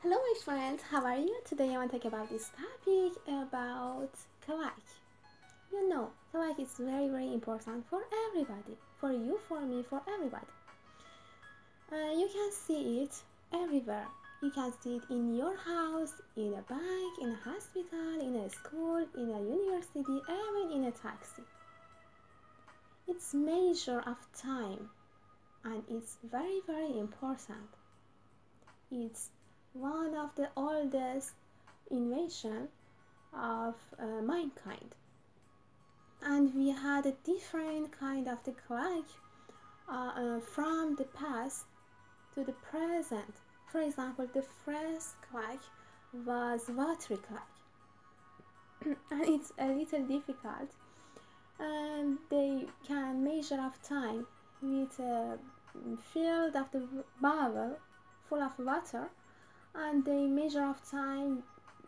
Hello, my friends. How are you? Today I want to talk about this topic about clock. Clock is very important for everybody. For you, for me, for everybody. You can see it everywhere. You can see it in your house, in a bank, in a hospital, in a school, in a university, even in a taxi. It's measure of time, and it's very important. It's one of the oldest invention of mankind, and we had a different kind of the clock from the past to the present. For example, the first clock was water clock and it's a little difficult, and they can measure of time with a field of the bottle full of water, and they measure of time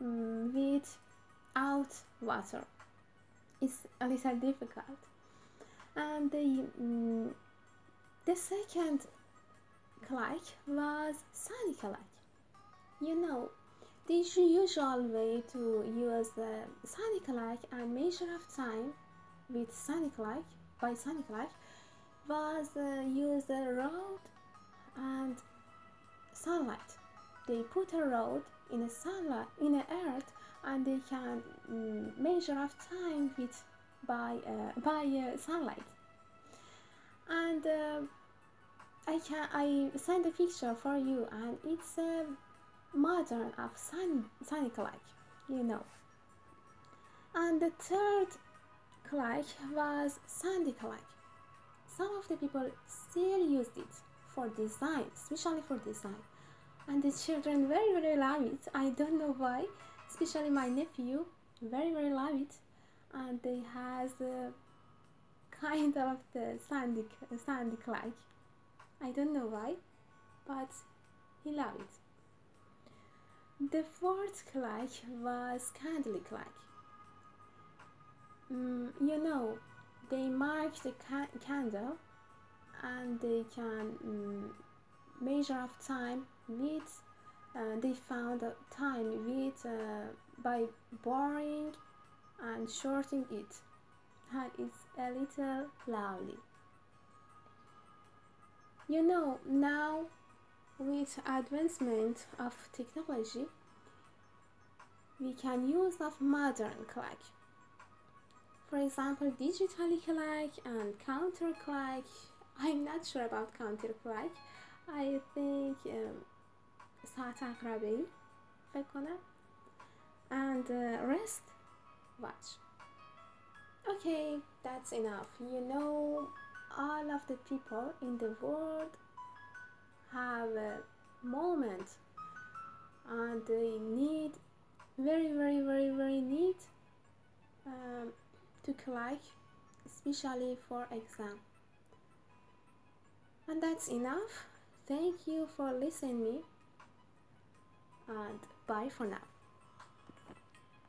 without water. It's a little difficult. And the second clock was sunny clock. The usual way to use the sunny clock and measure of time with sunny clock by sunny clock was use the rod and sunlight. They put a rod in a sunlight in the earth, and they can measure of time with by sunlight. And I send a picture for you, and it's a modern of sunny clock, you know. And the third clock was sandy clock. Some of the people still used it for design, especially for design, and the children very love it. I don't know why, especially my nephew very love it, and they has a kind of the sandy clock. I don't know why, but he love it. The fourth clock was candle clock. They mark the candle, and they can measure of time with they found time with by boring and shorting it, and it's a little lovely. Now with advancement of technology, we can use of modern clock. For example, digital clock and counter clock. I'm not sure about counter clock. I think ساعت عقربه‌ای فکر کنم, and wrist watch. Okay, that's enough. All of the people in the world have a moment, and they need very need to clock, especially for exam. And that's enough. Thank you for listening me, and bye for now.